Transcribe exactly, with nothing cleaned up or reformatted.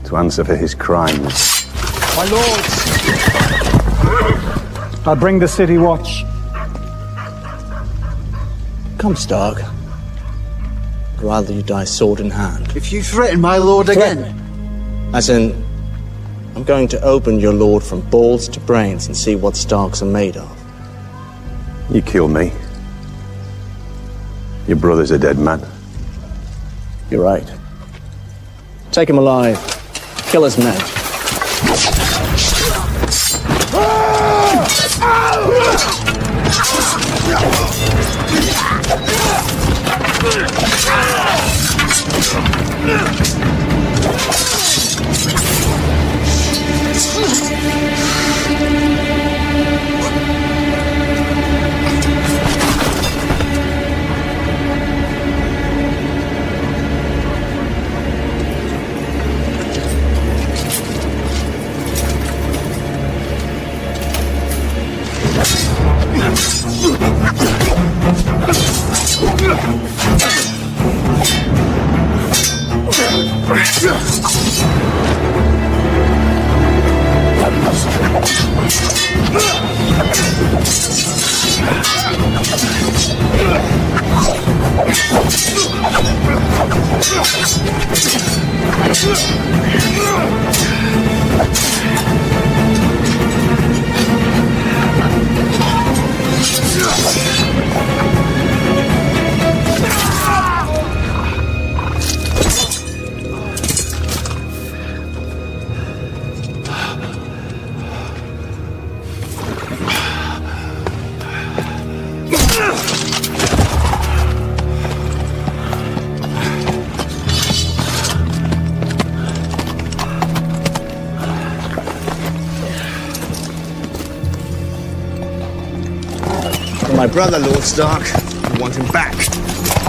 to answer for his crimes. My lords, I bring the city watch. Come, Stark. I'd rather you die sword in hand. If you threaten my lord again... As in, I'm going to open your lord from balls to brains and see what Starks are made of. You kill me. Your brother's a dead man. You're right. Take him alive. Kill his men. My brother, Lord Stark. I want him back.